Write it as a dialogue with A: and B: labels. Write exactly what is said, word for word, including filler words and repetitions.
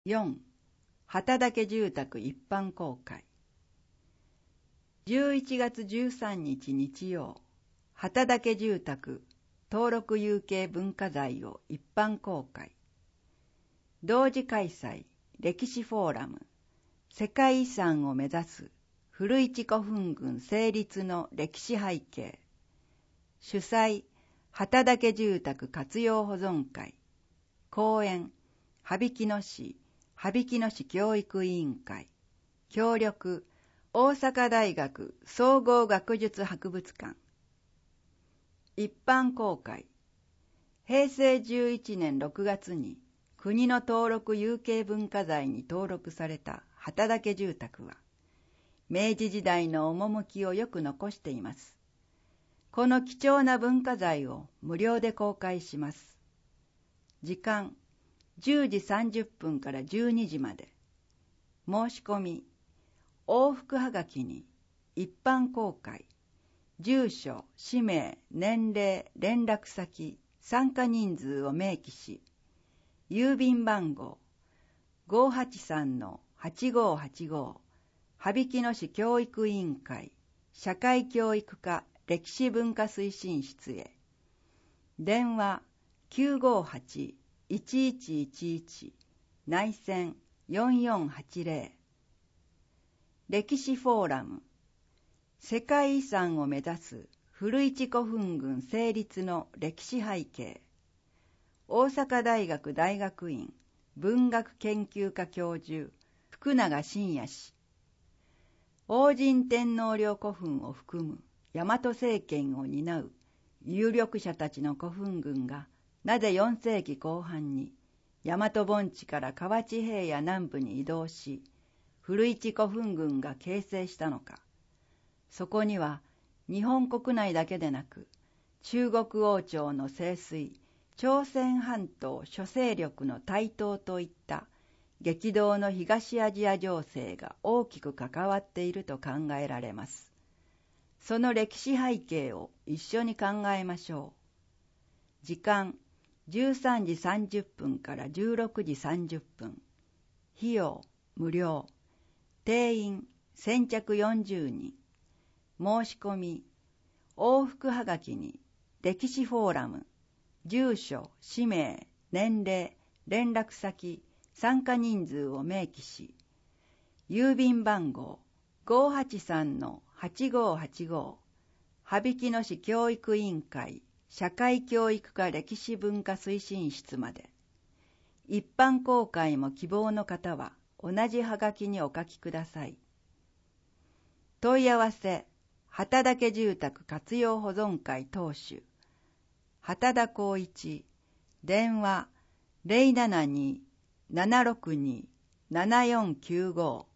A: よん. 畑岳住宅一般公開。じゅういちがつじゅうさんにち日曜、畑岳住宅登録有形文化財を一般公開。同時開催歴史フォーラム、世界遺産を目指す古市古墳群成立の歴史背景。主催畑岳住宅活用保存会。講演羽曳野市羽曳野市教育委員会。協力大阪大学総合学術博物館。一般公開。へいせいじゅういちねんろくがつに国の登録有形文化財に登録された畑岳住宅は、明治時代の趣をよく残しています。この貴重な文化財を無料で公開します。時間じゅうじさんじゅっぷんからじゅうにじまで。申し込み往復はがきに一般公開、住所、氏名、年齢、連絡先、参加人数を明記し、郵便番号 ごーはちさんのはちごーはちごー 羽曳野市教育委員会社会教育課歴史文化推進室へ。電話 きゅうごーはち いちいちいちいち 内線よんよんはちぜろ。歴史フォーラム、世界遺産を目指す古市古墳群成立の歴史背景。大阪大学大学院文学研究科教授福永伸也氏。王神天皇陵古墳を含む大和政権を担う有力者たちの古墳群がなぜよんせいきこう半に大和盆地から河内平野南部に移動し、古市古墳群が形成したのか。そこには日本国内だけでなく、中国王朝の盛衰、朝鮮半島諸勢力の台頭といった激動の東アジア情勢が大きく関わっていると考えられます。その歴史背景を一緒に考えましょう。時間じゅうさんじさんじゅっぷんからじゅうろくじさんじゅっぷん。費用無料。定員先着よんじゅうにん。申し込み往復はがきに歴史フォーラム、住所、氏名、年齢、連絡先、参加人数を明記し、郵便番号 ごーはちさんのはちごーはちごー 羽曳野市教育委員会社会教育課歴史文化推進室まで。一般公開も希望の方は同じはがきにお書きください。問い合わせ畑岳住宅活用保存会当主畑田光一。電話 ゼロななに ななろくに ななよんきゅうご